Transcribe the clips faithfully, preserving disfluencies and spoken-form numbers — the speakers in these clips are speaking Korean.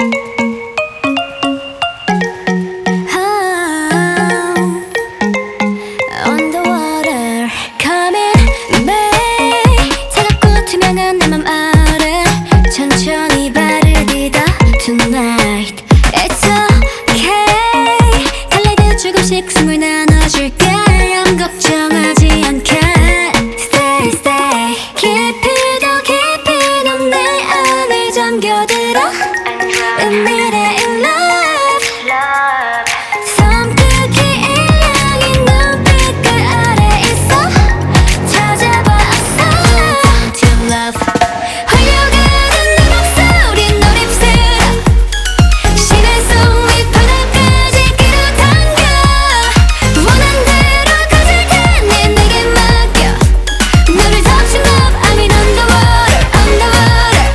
Underwater coming back 차갑고 투명한 내 맘 아래 천천히 발을 디뎌 Tonight It's okay 달래듯 조금씩 숨을 나눠줄게 아무 걱정하지 않게 Stay stay 깊이도 깊이 넌 내 안을 잠겨들어 은밀해 in love 섬뜩히 일렁이 눈빛깔 아래 있어 찾아봤어 To love 흘려가는 내 목소리 널 입술어 심해서 밑바닥까지 끌어당겨 원한 대로 가질 테니 내게 맡겨 너를 touching up I'm in underwater underwater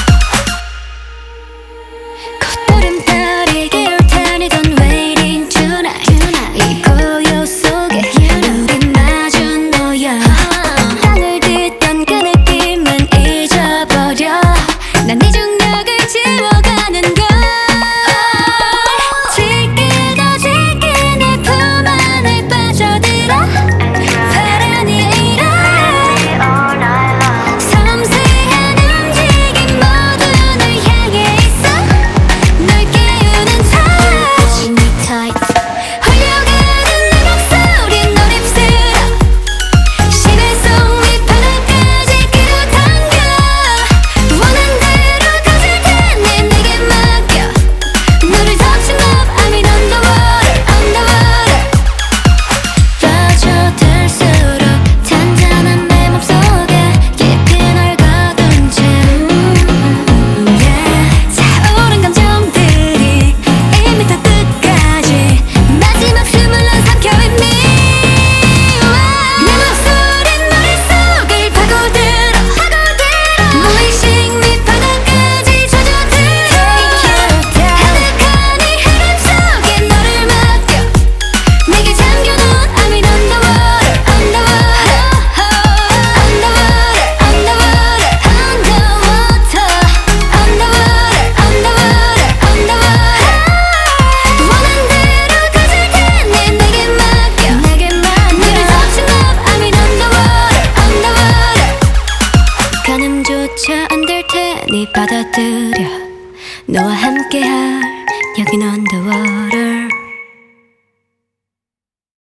콧구름살이 기울 테니 don't waiting tonight 이 고요 속에 우린 마주 놓여 땅을 딛던 그 느낌은 잊어버려 난 네 중력을 지워가는 걸 짙게도 짙게 내 품 안을 빠져들어 파란이 일어 섬세한 움직임 모두 널 향해 있어 널 깨우는 touch me tight 흘려가는 내 목소리 널 입술어 심해서 밑바닥까지 끌어당겨 원한 대로 가질 테니 내게 맡겨 너를 touching up I'm in underwater underwater 빠져들수록 잔잔한 내 맘속에 깊이 널 가둔 채 차오른 감정들이 이미 다 끝까지 마지막 숨을 난 삼켜 with me 내 목소린 머릿속을 파고들어 무의식 밑바닥까지 젖어들어 가득한 이 흐름 속에 너를 맡겨 내게 잠겨놓은 I'm in underwater underwater underwater underwater underwater underwater underwater underwater 원한 대로 가질 테니 내게 맡겨 내게 맡겨 너를 touching up I'm in underwater underwater 가늠조차 안 될 테니 받아들여 너와 함께할 여긴 underwater